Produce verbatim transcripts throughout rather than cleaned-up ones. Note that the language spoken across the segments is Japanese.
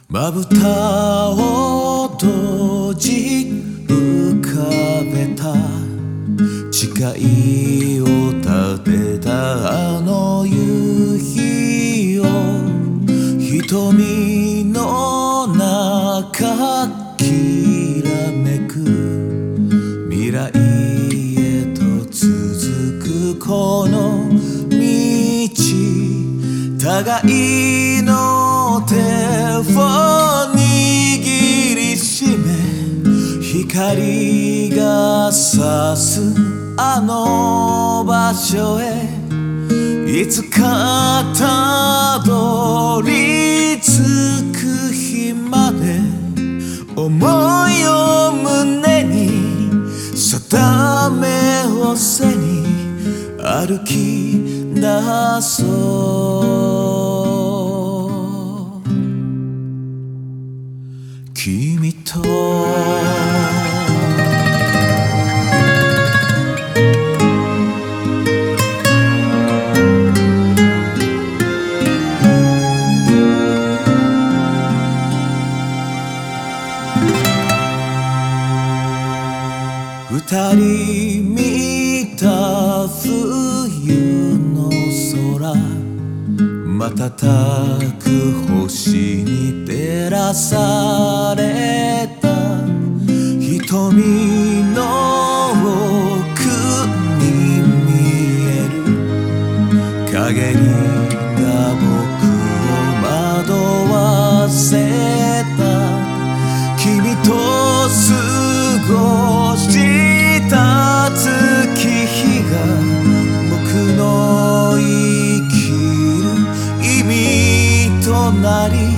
まぶたを閉じ浮かべた誓いを立てたあの夕日を瞳の中きらめく未来へと続くこの道互いの手を握りしめ光が差すあの場所へいつかたどり着く日まで思いを胸に定めを背に歩き出そう君と二人見た冬の空瞬く星に照らされた瞳の奥に見える影が僕を惑わせた君と過ごした月日が僕の生きる意味となり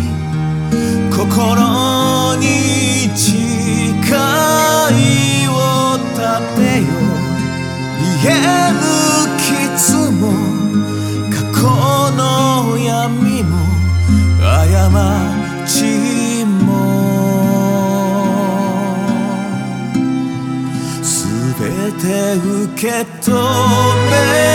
心に誓いを立てよ家抜きつも過去の闇も過ちも全て受け止め